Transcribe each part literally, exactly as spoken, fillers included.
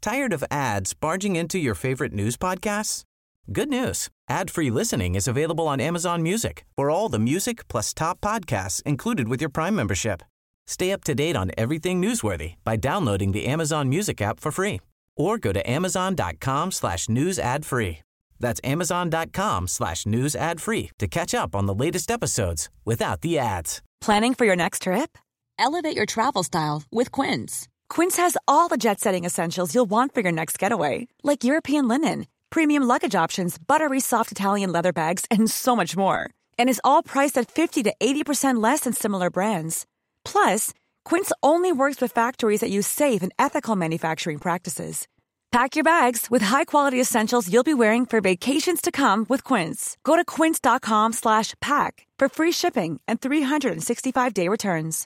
Tired of ads barging into your favorite news podcasts? Good news. Ad-free listening is available on Amazon Music for all the music plus top podcasts included with your Prime membership. Stay up to date on everything newsworthy by downloading the Amazon Music app for free or go to amazon.com slash news ad free. That's amazon.com slash news ad free to catch up on the latest episodes without the ads. Planning for your next trip? Elevate your travel style with Quince. Quince has all the jet-setting essentials you'll want for your next getaway, like European linen, premium luggage options, buttery soft Italian leather bags, and so much more. And is all priced at fifty to eighty percent less than similar brands. Plus, Quince only works with factories that use safe and ethical manufacturing practices. Pack your bags with high-quality essentials you'll be wearing for vacations to come with Quince. Go to quince.com slash pack for free shipping and three sixty-five day returns.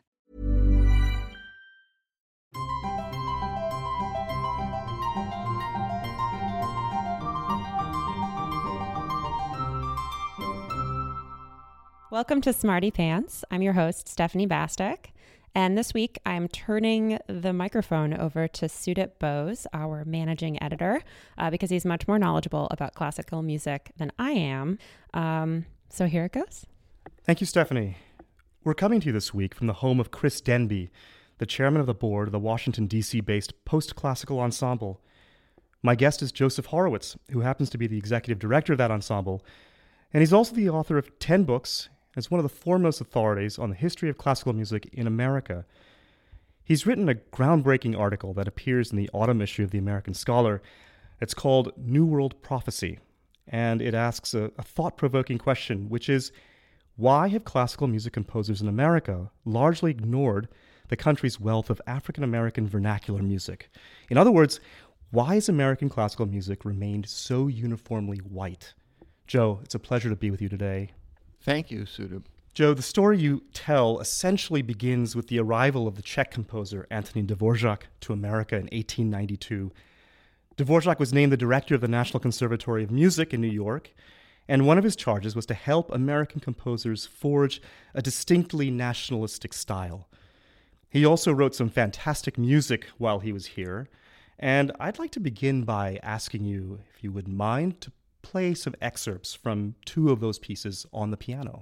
Welcome to Smarty Pants. I'm your host, Stephanie Bastek. And this week, I'm turning the microphone over to Sudip Bose, our managing editor, uh, because he's much more knowledgeable about classical music than I am. Um, so here it goes. Thank you, Stephanie. We're coming to you this week from the home of Chris Denby, the chairman of the board of the Washington, D C-based Post-Classical Ensemble. My guest is Joseph Horowitz, who happens to be the executive director of that ensemble, and he's also the author of ten books, as one of the foremost authorities on the history of classical music in America. He's written a groundbreaking article that appears in the autumn issue of the American Scholar. It's called New World Prophecy, and it asks a, a thought-provoking question, which is, why have classical music composers in America largely ignored the country's wealth of African-American vernacular music? In other words, why has American classical music remained so uniformly white? Joe, it's a pleasure to be with you today. Thank you, Sudip. Joe, the story you tell essentially begins with the arrival of the Czech composer Antonín Dvořák to America in eighteen ninety-two. Dvořák was named the director of the National Conservatory of Music in New York, and one of his charges was to help American composers forge a distinctly nationalistic style. He also wrote some fantastic music while he was here, and I'd like to begin by asking you, if you wouldn't mind, to play some excerpts from two of those pieces on the piano.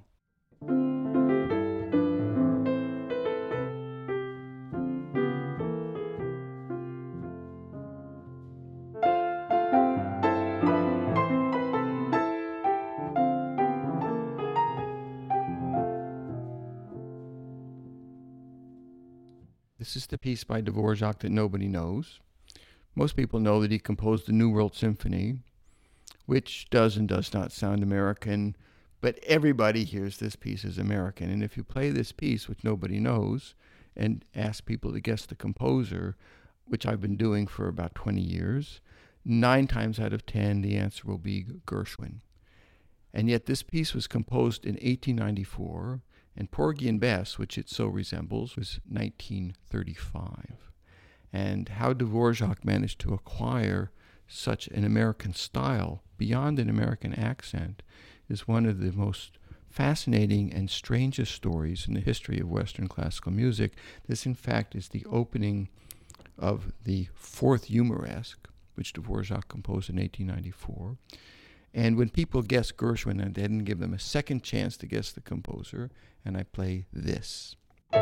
This is the piece by Dvořák that nobody knows. Most people know that he composed the New World Symphony, which does and does not sound American, but everybody hears this piece as American. And if you play this piece, which nobody knows, and ask people to guess the composer, which I've been doing for about twenty years, nine times out of ten, the answer will be Gershwin. And yet this piece was composed in eighteen ninety-four, and Porgy and Bess, which it so resembles, was nineteen thirty-five. And how Dvořák managed to acquire such an American style beyond an American accent is one of the most fascinating and strangest stories in the history of Western classical music. This, in fact, is the opening of the Fourth Humoresque, which Dvořák composed in eighteen ninety-four. And when people guess Gershwin, I didn't give them a second chance to guess the composer, and I play this.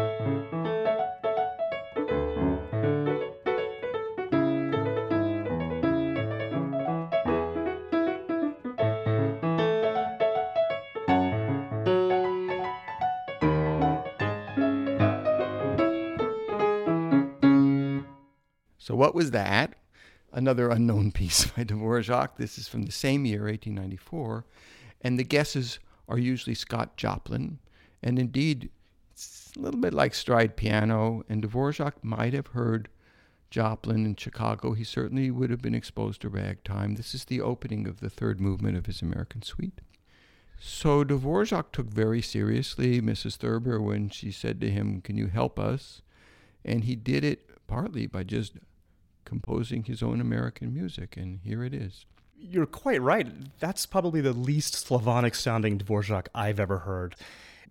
So what was that? Another unknown piece by Dvořák. This is from the same year, eighteen ninety-four. And the guesses are usually Scott Joplin. And indeed, it's a little bit like stride piano. And Dvořák might have heard Joplin in Chicago. He certainly would have been exposed to ragtime. This is the opening of the third movement of his American Suite. So Dvořák took very seriously Missus Thurber when she said to him, "Can you help us?" And he did it partly by just composing his own American music, and here it is. You're quite right. That's probably the least Slavonic-sounding Dvořák I've ever heard.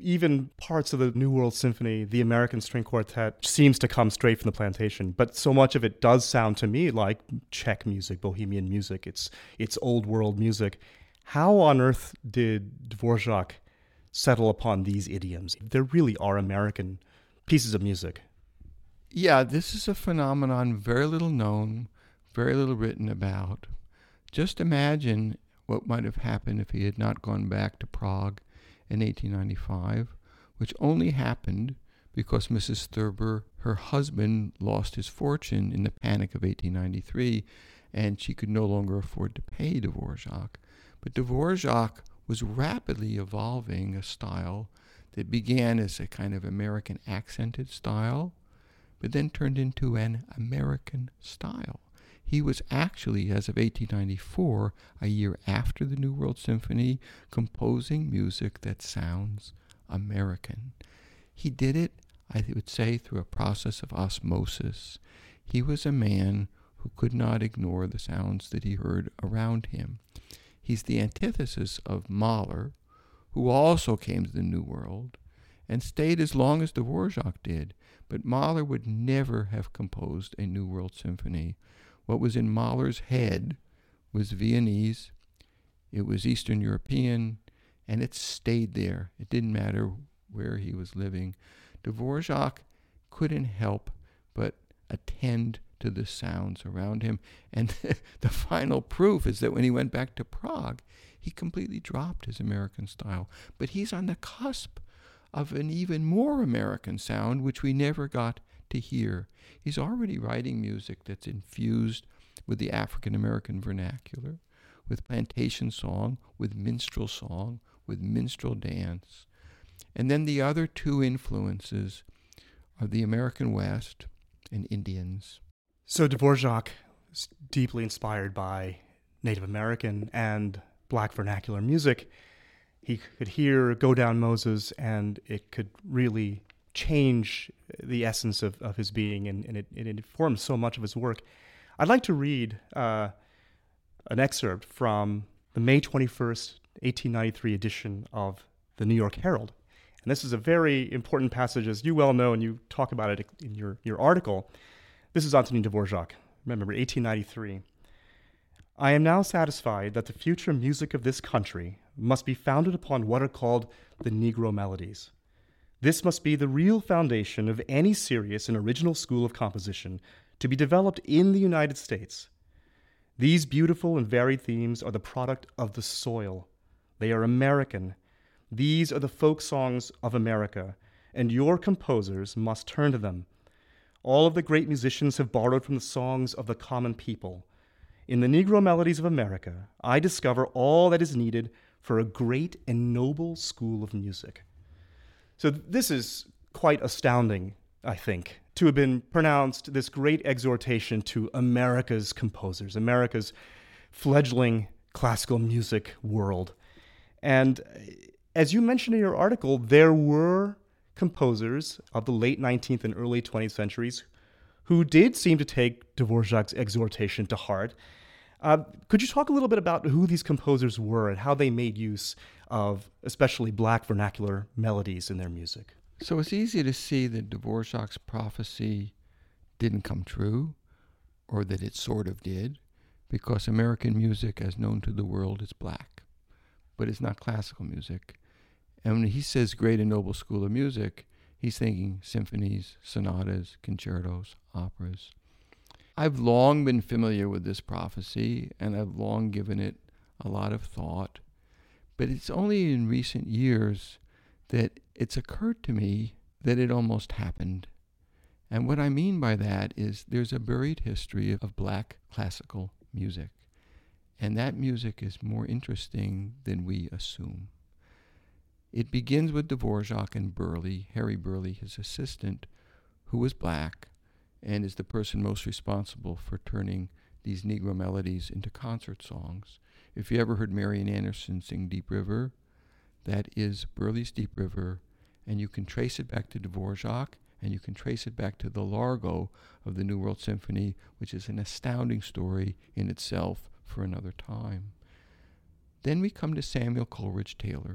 Even parts of the New World Symphony, the American String Quartet, seems to come straight from the plantation. But so much of it does sound to me like Czech music, Bohemian music. It's it's old world music. How on earth did Dvorak settle upon these idioms? There really are American pieces of music. Yeah, this is a phenomenon very little known, very little written about. Just imagine what might have happened if he had not gone back to Prague in eighteen ninety-five, which only happened because Missus Thurber, her husband, lost his fortune in the panic of eighteen ninety-three, and she could no longer afford to pay Dvorak. But Dvorak was rapidly evolving a style that began as a kind of American accented style, but then turned into an American style. He was actually, as of eighteen ninety-four, a year after the New World Symphony, composing music that sounds American. He did it, I would say, through a process of osmosis. He was a man who could not ignore the sounds that he heard around him. He's the antithesis of Mahler, who also came to the New World and stayed as long as Dvorak did, but Mahler would never have composed a New World Symphony. What was in Mahler's head was Viennese, it was Eastern European, and it stayed there. It didn't matter where he was living. Dvorak couldn't help but attend to the sounds around him. And the final proof is that when he went back to Prague, he completely dropped his American style. But he's on the cusp of an even more American sound, which we never got to hear. He's already writing music that's infused with the African-American vernacular, with plantation song, with minstrel song, with minstrel dance. And then the other two influences are the American West and Indians. So Dvorak is deeply inspired by Native American and Black vernacular music. He could hear Go Down Moses, and it could really change the essence of, of his being, and, and it, it informed so much of his work. I'd like to read uh, an excerpt from the May twenty-first, eighteen ninety-three edition of the New York Herald. And this is a very important passage, as you well know, and you talk about it in your, your article. This is Antonin Dvorak. Remember, eighteen ninety-three. I am now satisfied that the future music of this country must be founded upon what are called the Negro melodies. This must be the real foundation of any serious and original school of composition to be developed in the United States. These beautiful and varied themes are the product of the soil. They are American. These are the folk songs of America, and your composers must turn to them. All of the great musicians have borrowed from the songs of the common people. In the Negro melodies of America, I discover all that is needed for a great and noble school of music. So this is quite astounding, I think, to have been pronounced this great exhortation to America's composers, America's fledgling classical music world. And as you mentioned in your article, there were composers of the late nineteenth and early twentieth centuries who did seem to take Dvorak's exhortation to heart. Uh, could you talk a little bit about who these composers were and how they made use of especially Black vernacular melodies in their music? So it's easy to see that Dvorak's prophecy didn't come true, or that it sort of did, because American music, as known to the world, is black, but it's not classical music. And when he says great and noble school of music, he's thinking symphonies, sonatas, concertos, operas. I've long been familiar with this prophecy, and I've long given it a lot of thought. But it's only in recent years that it's occurred to me that it almost happened. And what I mean by that is there's a buried history of black classical music. And that music is more interesting than we assume. It begins with Dvorak and Burleigh, Harry Burleigh, his assistant, who was black and is the person most responsible for turning these Negro melodies into concert songs. If you ever heard Marian Anderson sing Deep River, that is Burleigh's Deep River, and you can trace it back to Dvorak, and you can trace it back to the Largo of the New World Symphony, which is an astounding story in itself for another time. Then we come to Samuel Coleridge Taylor,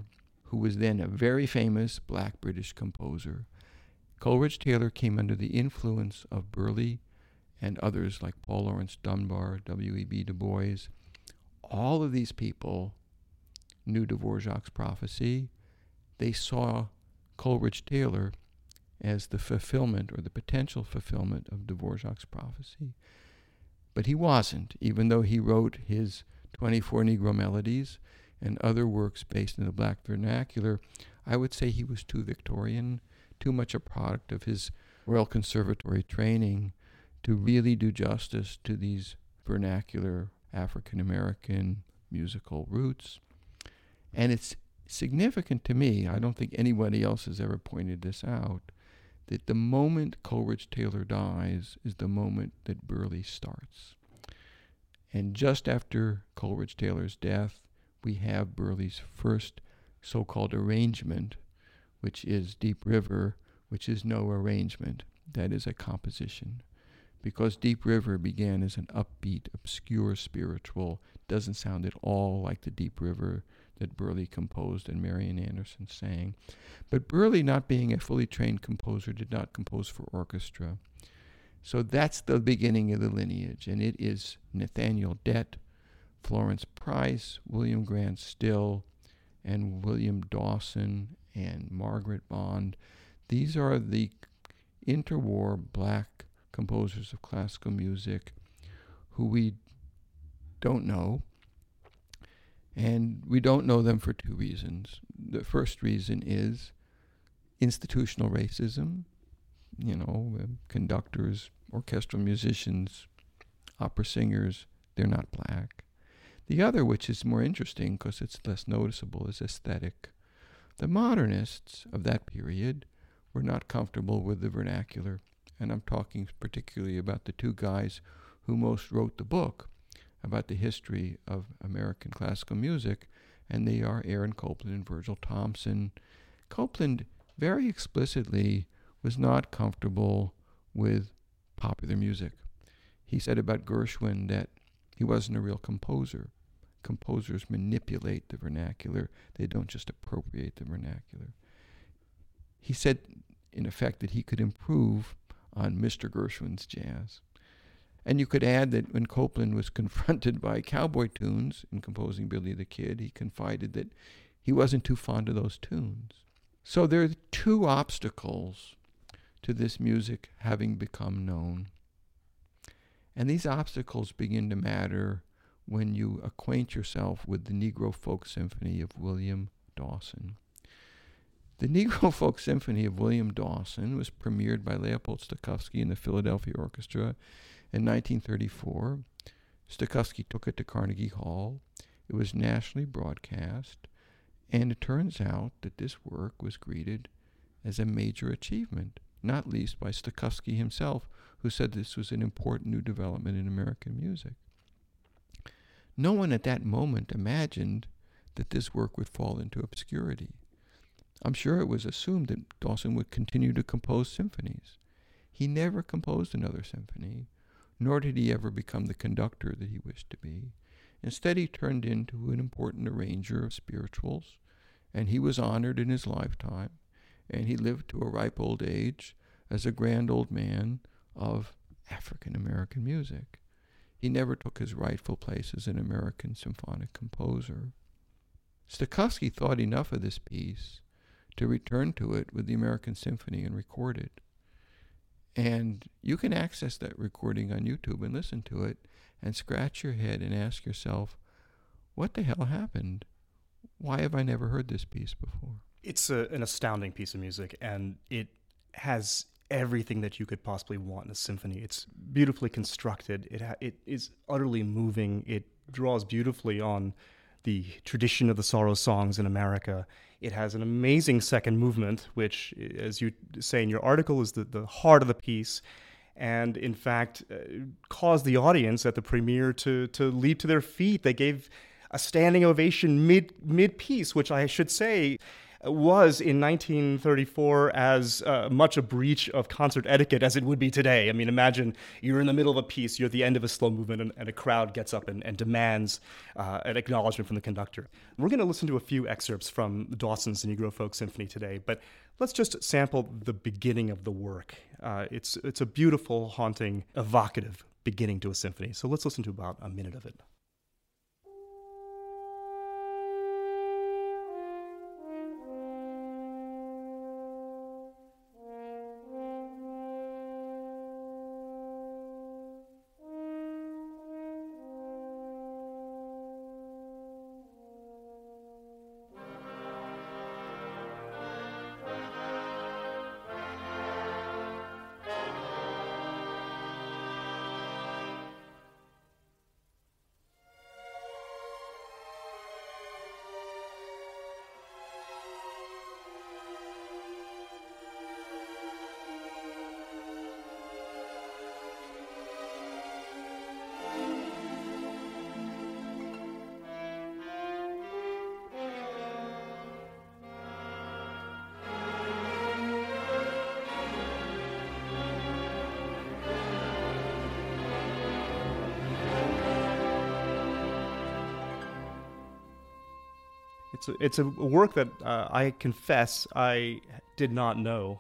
who was then a very famous black British composer. Coleridge Taylor came under the influence of Burleigh and others like Paul Laurence Dunbar, W E B Du Bois. All of these people knew Dvorak's prophecy. They saw Coleridge Taylor as the fulfillment or the potential fulfillment of Dvorak's prophecy. But he wasn't, even though he wrote his twenty-four Negro Melodies and other works based in the black vernacular. I would say he was too Victorian, too much a product of his Royal Conservatory training to really do justice to these vernacular African-American musical roots. And it's significant to me, I don't think anybody else has ever pointed this out, that the moment Coleridge Taylor dies is the moment that Burleigh starts. And just after Coleridge Taylor's death, we have Burleigh's first so-called arrangement, which is Deep River, which is no arrangement. That is a composition. Because Deep River began as an upbeat, obscure spiritual, doesn't sound at all like the Deep River that Burleigh composed and Marian Anderson sang. But Burleigh, not being a fully trained composer, did not compose for orchestra. So that's the beginning of the lineage, and it is Nathaniel Dett, Florence Price, William Grant Still, and William Dawson, and Margaret Bond. These are the interwar black composers of classical music who we don't know. And we don't know them for two reasons. The first reason is institutional racism. You know, uh, conductors, orchestral musicians, opera singers, they're not black. The other, which is more interesting because it's less noticeable, is aesthetic. The modernists of that period were not comfortable with the vernacular. And I'm talking particularly about the two guys who most wrote the book about the history of American classical music, and they are Aaron Copland and Virgil Thomson. Copland very explicitly was not comfortable with popular music. He said about Gershwin that he wasn't a real composer. Composers manipulate the vernacular. They don't just appropriate the vernacular. He said, in effect, that he could improve on Mister Gershwin's jazz. And you could add that when Copland was confronted by cowboy tunes in composing Billy the Kid, he confided that he wasn't too fond of those tunes. So there are two obstacles to this music having become known. And these obstacles begin to matter when you acquaint yourself with the Negro Folk Symphony of William Dawson. The Negro Folk Symphony of William Dawson was premiered by Leopold Stokowski in the Philadelphia Orchestra in nineteen thirty-four. Stokowski took it to Carnegie Hall. It was nationally broadcast, and it turns out that this work was greeted as a major achievement, not least by Stokowski himself, who said this was an important new development in American music. No one at that moment imagined that this work would fall into obscurity. I'm sure it was assumed that Dawson would continue to compose symphonies. He never composed another symphony, nor did he ever become the conductor that he wished to be. Instead, he turned into an important arranger of spirituals, and he was honored in his lifetime, and he lived to a ripe old age as a grand old man of African-American music. He never took his rightful place as an American symphonic composer. Stokowski thought enough of this piece to return to it with the American Symphony and record it. And you can access that recording on YouTube and listen to it and scratch your head and ask yourself, what the hell happened? Why have I never heard this piece before? It's a, an astounding piece of music, and it has everything that you could possibly want in a symphony. It's beautifully constructed. It ha- it is utterly moving. It draws beautifully on the tradition of the sorrow songs in America. It has an amazing second movement, which, as you say in your article, is the, the heart of the piece, and in fact uh, caused the audience at the premiere to to leap to their feet. They gave a standing ovation mid mid piece, which I should say, was in nineteen thirty-four as uh, much a breach of concert etiquette as it would be today. I mean, imagine you're in the middle of a piece, you're at the end of a slow movement, and, and a crowd gets up and, and demands uh, an acknowledgement from the conductor. We're going to listen to a few excerpts from Dawson's Negro Folk Symphony today, but let's just sample the beginning of the work. Uh, it's it's a beautiful, haunting, evocative beginning to a symphony. So let's listen to about a minute of it. It's a, it's a work that uh, I confess I did not know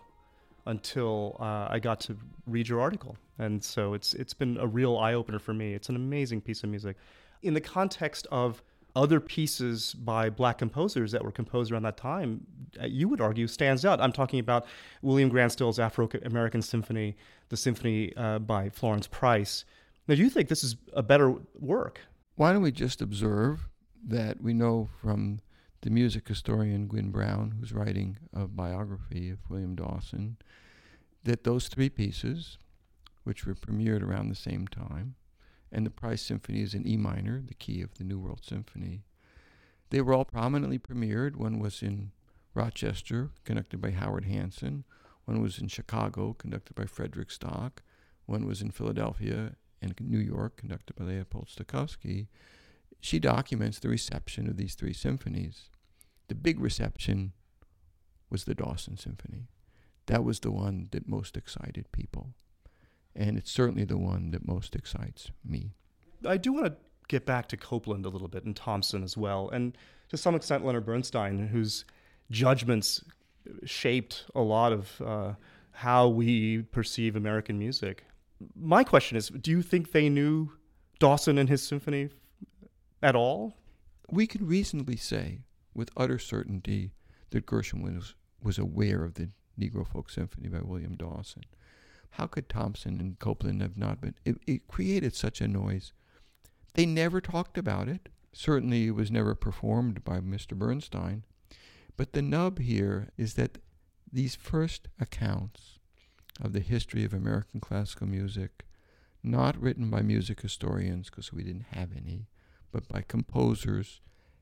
until uh, I got to read your article. And so it's it's been a real eye-opener for me. It's an amazing piece of music. In the context of other pieces by black composers that were composed around that time, you would argue stands out. I'm talking about William Grant Still's Afro-American Symphony, the symphony uh, by Florence Price. Now, do you think this is a better work? Why don't we just observe that we know from the music historian Gwyn Brown, who's writing a biography of William Dawson, that those three pieces, which were premiered around the same time, and the Price Symphony is in E minor, the key of the New World Symphony, they were all prominently premiered. One was in Rochester, conducted by Howard Hanson. One was in Chicago, conducted by Frederick Stock. One was in Philadelphia and New York, conducted by Leopold Stokowski. She documents the reception of these three symphonies. The big reception was the Dawson Symphony. That was the one that most excited people. And it's certainly the one that most excites me. I do want to get back to Copland a little bit and Thompson as well, and to some extent Leonard Bernstein, whose judgments shaped a lot of uh, how we perceive American music. My question is, do you think they knew Dawson and his symphony at all? We can reasonably say with utter certainty that Gershwin was, was aware of the Negro Folk Symphony by William Dawson. How could Thompson and Copland have not been? It, it created such a noise. They never talked about it. Certainly it was never performed by Mister Bernstein. But the nub here is that these first accounts of the history of American classical music, not written by music historians, because we didn't have any, but by composers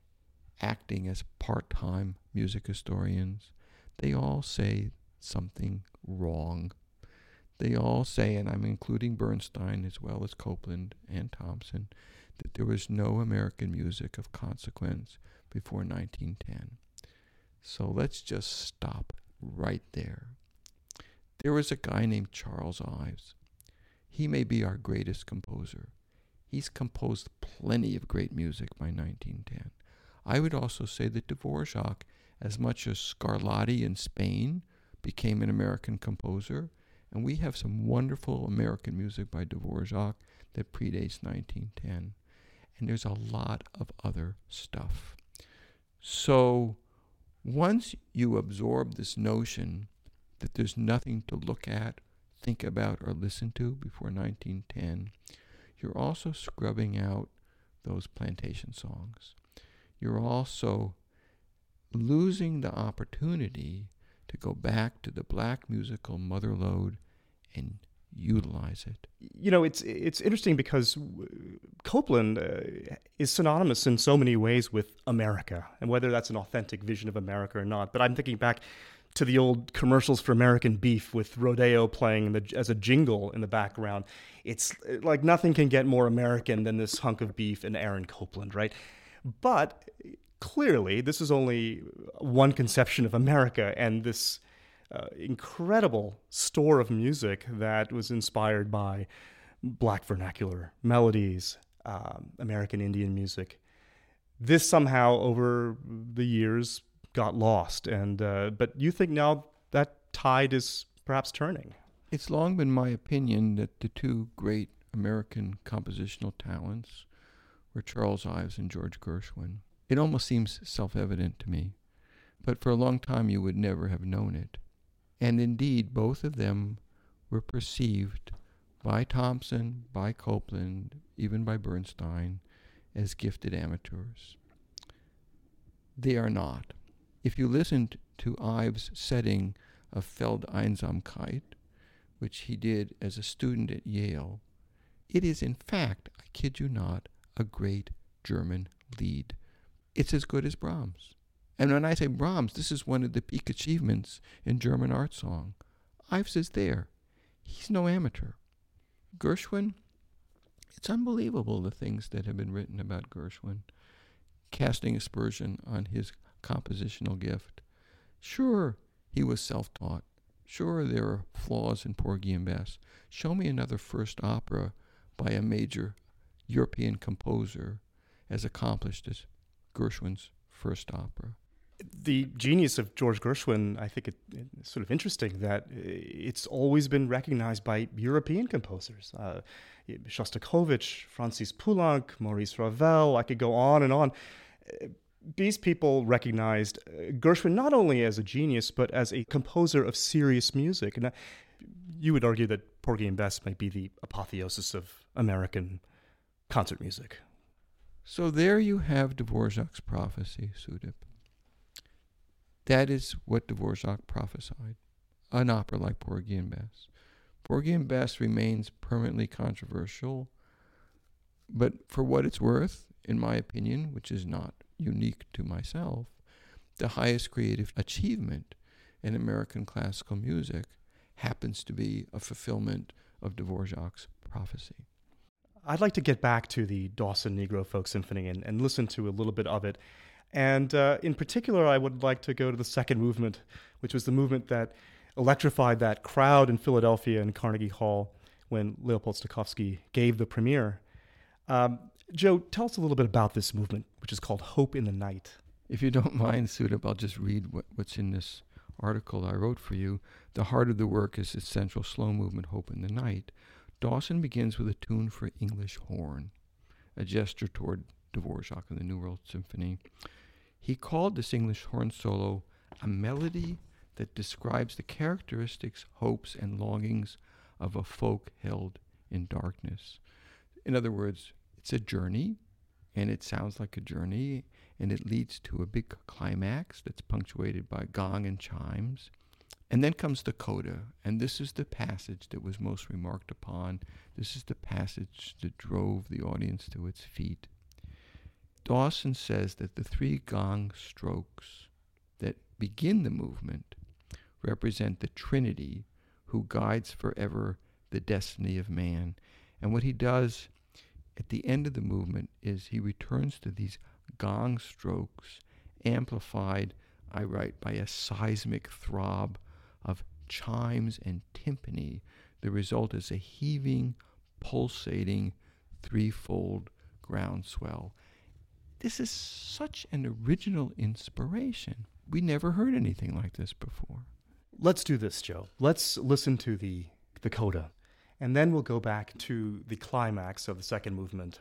acting as part-time music historians, they all say something wrong. They all say, and I'm including Bernstein as well as Copland and Thompson, that there was no American music of consequence before nineteen ten. So let's just stop right there. There was a guy named Charles Ives. He may be our greatest composer. He's composed plenty of great music by nineteen ten. I would also say that Dvorak, as much as Scarlatti in Spain became an American composer, and we have some wonderful American music by Dvorak that predates nineteen ten. And there's a lot of other stuff. So once you absorb this notion that there's nothing to look at, think about, or listen to before nineteen ten, you're also scrubbing out those plantation songs. You're also losing the opportunity to go back to the black musical mother lode and utilize it. You know, it's it's interesting because Copland uh, is synonymous in so many ways with America, and whether that's an authentic vision of America or not. But I'm thinking back to the old commercials for American beef with Rodeo playing in the, as a jingle in the background. It's like nothing can get more American than this hunk of beef and Aaron Copland, right? But clearly, this is only one conception of America and this uh, incredible store of music that was inspired by Black vernacular melodies, um, American Indian music. This somehow, over the years, got lost. And uh, but you think now that tide is perhaps turning? It's long been my opinion that the two great American compositional talents were Charles Ives and George Gershwin. It almost seems self-evident to me, but for a long time you would never have known it. And indeed, both of them were perceived by Thompson, by Copland, even by Bernstein, as gifted amateurs. They are not. If you listened to Ives' setting of Feldeinsamkeit, which he did as a student at Yale, it is in fact, I kid you not, a great German Lied. It's as good as Brahms. And when I say Brahms, this is one of the peak achievements in German art song. Ives is there. He's no amateur. Gershwin, it's unbelievable the things that have been written about Gershwin, casting aspersion on his compositional gift. Sure, he was self-taught. Sure, there are flaws in Porgy and Bess. Show me another first opera by a major European composer as accomplished as Gershwin's first opera. The genius of George Gershwin, I think it, it's sort of interesting that it's always been recognized by European composers. Uh, Shostakovich, Francis Poulenc, Maurice Ravel, I could go on and on. These people recognized Gershwin not only as a genius, but as a composer of serious music. And you would argue that Porgy and Bess might be the apotheosis of American concert music. So there you have Dvorak's prophecy, Sudip. That is what Dvorak prophesied, an opera like Porgy and Bess. Porgy and Bess remains permanently controversial, but for what it's worth, in my opinion, which is not unique to myself, the highest creative achievement in American classical music happens to be a fulfillment of Dvorak's prophecy. I'd like to get back to the Dawson Negro Folk Symphony and, and listen to a little bit of it. And uh, in particular, I would like to go to the second movement, which was the movement that electrified that crowd in Philadelphia in Carnegie Hall when Leopold Stokowski gave the premiere. Um, Joe, tell us a little bit about this movement, which is called Hope in the Night. If you don't mind, Sudip, I'll just read what, what's in this article I wrote for you. The heart of the work is its central slow movement, Hope in the Night. Dawson begins with a tune for English horn, a gesture toward Dvorak and the New World Symphony. He called this English horn solo a melody that describes the characteristics, hopes, and longings of a folk held in darkness. In other words, it's a journey, and it sounds like a journey, and it leads to a big climax that's punctuated by gong and chimes. And then comes the coda, and this is the passage that was most remarked upon. This is the passage that drove the audience to its feet. Dawson says that the three gong strokes that begin the movement represent the Trinity who guides forever the destiny of man. And what he does at the end of the movement is he returns to these gong strokes, amplified, I write, by a seismic throb of chimes and timpani. The result is a heaving, pulsating, threefold groundswell. This is such an original inspiration. We never heard anything like this before. Let's do this, Joe. Let's listen to the, the coda, and then we'll go back to the climax of the second movement.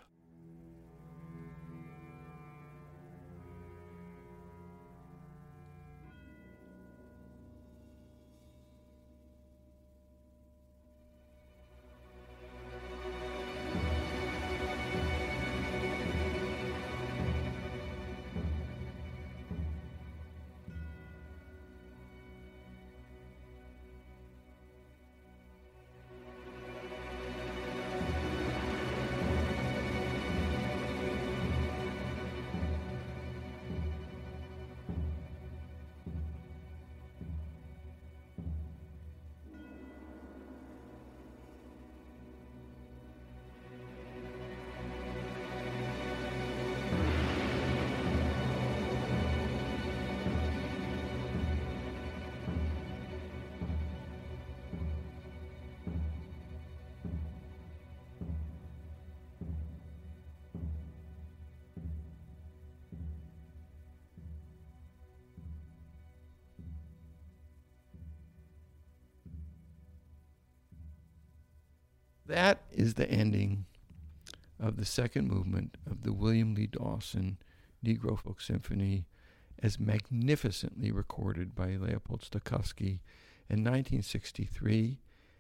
that is the ending of the second movement of the William Lee Dawson Negro Folk Symphony, as magnificently recorded by Leopold Stokowski in nineteen sixty-three.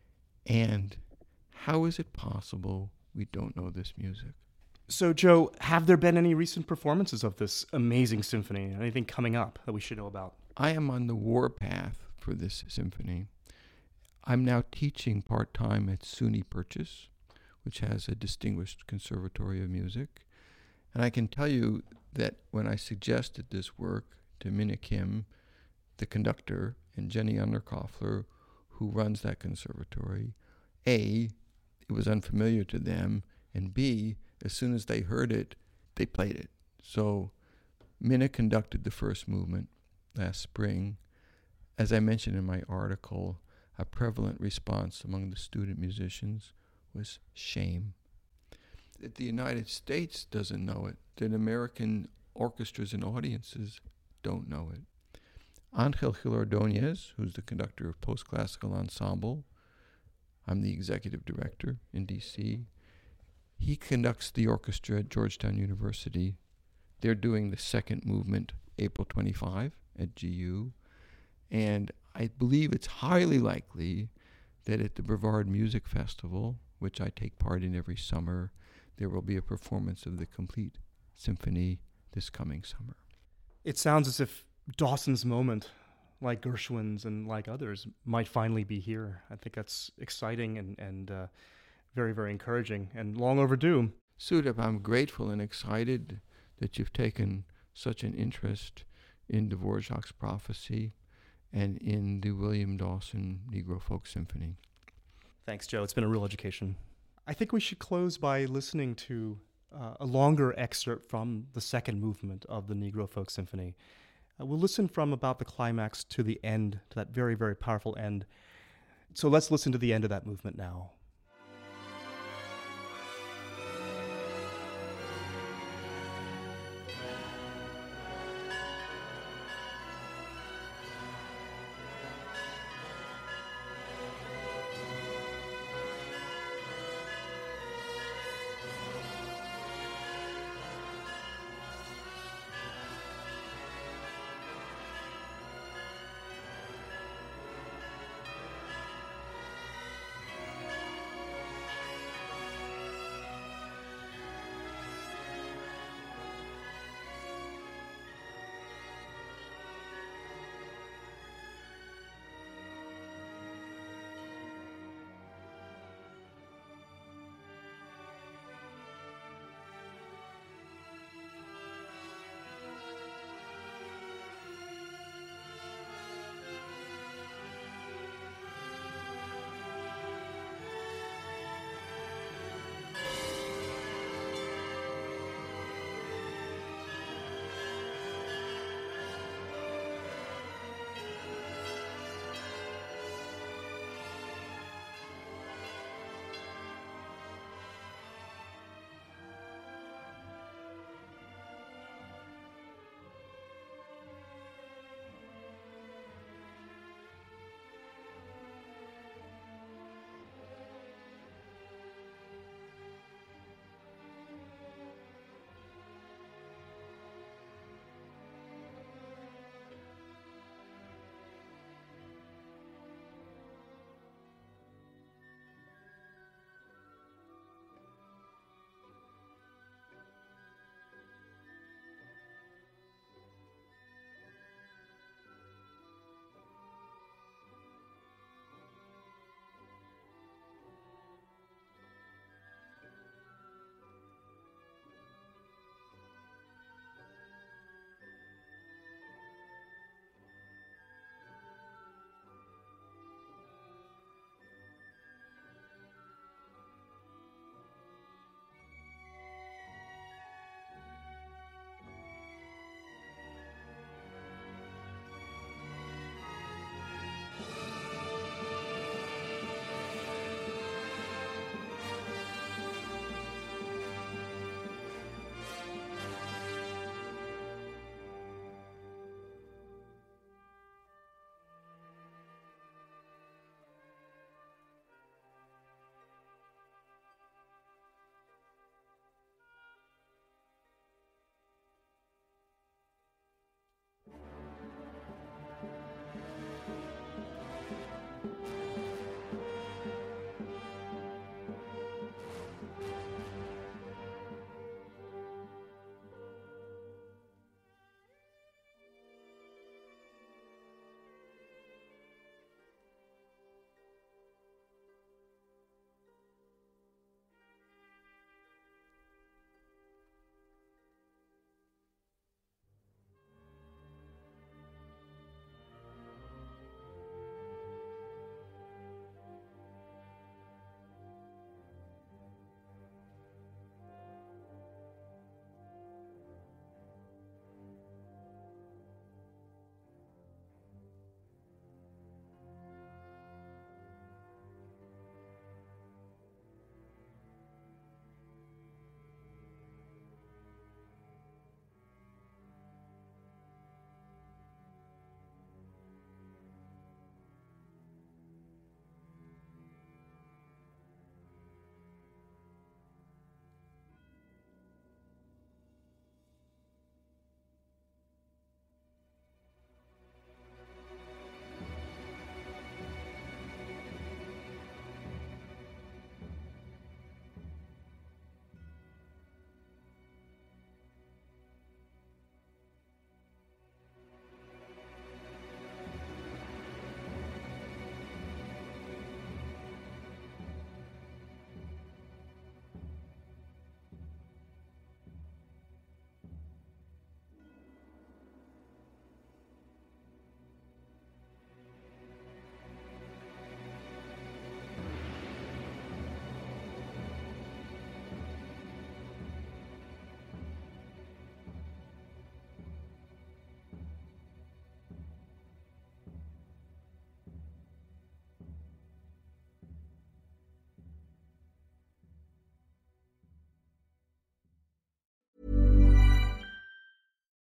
And how is it possible we don't know this music? So, Joe, have there been any recent performances of this amazing symphony? Anything coming up that we should know about? I am on the warpath for this symphony. I'm now teaching part-time at SUNY Purchase, which has a distinguished conservatory of music. And I can tell you that when I suggested this work to Minna Kim, the conductor, and Jenny Underkoffler, who runs that conservatory, A, it was unfamiliar to them, and B, as soon as they heard it, they played it. So Minna conducted the first movement last spring. As I mentioned in my article, a prevalent response among the student musicians was shame. That the United States doesn't know it, that American orchestras and audiences don't know it. Angel Gil Ordóñez, who's the conductor of Post-Classical Ensemble, I'm the executive director in D C, he conducts the orchestra at Georgetown University. They're doing the second movement April twenty-fifth at G U, and I believe it's highly likely that at the Brevard Music Festival, which I take part in every summer, there will be a performance of the complete symphony this coming summer. It sounds as if Dawson's moment, like Gershwin's and like others, might finally be here. I think that's exciting and, and uh, very, very encouraging and long overdue. Sudip, I'm grateful and excited that you've taken such an interest in Dvorak's Prophecy and in the William Dawson Negro Folk Symphony. Thanks, Joe. It's been a real education. I think we should close by listening to uh, a longer excerpt from the second movement of the Negro Folk Symphony. Uh, we'll listen from about the climax to the end, to that very, very powerful end. So let's listen to the end of that movement now.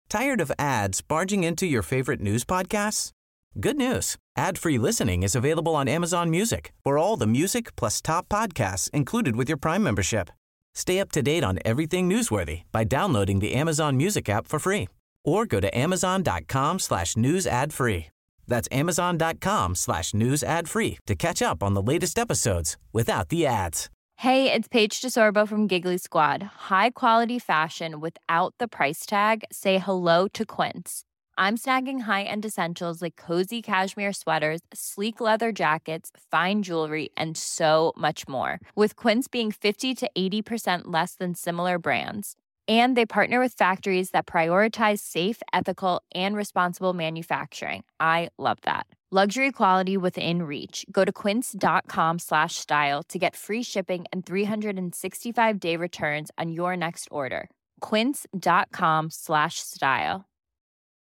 Tired of ads barging into your favorite news podcasts? Good news. Ad-free listening is available on Amazon Music for all the music plus top podcasts included with your Prime membership. Stay up to date on everything newsworthy by downloading the Amazon Music app for free or go to amazon.com slash news ad free. That's amazon.com slash news ad free to catch up on the latest episodes without the ads. Hey, it's Paige DeSorbo from Giggly Squad. High quality fashion without the price tag. Say hello to Quince. I'm snagging high-end essentials like cozy cashmere sweaters, sleek leather jackets, fine jewelry, and so much more. With Quince being fifty to eighty percent less than similar brands. And they partner with factories that prioritize safe, ethical, and responsible manufacturing. I love that. Luxury quality within reach. Go to quince.com slash style to get free shipping and three sixty-five day returns on your next order. Quince.com slash style.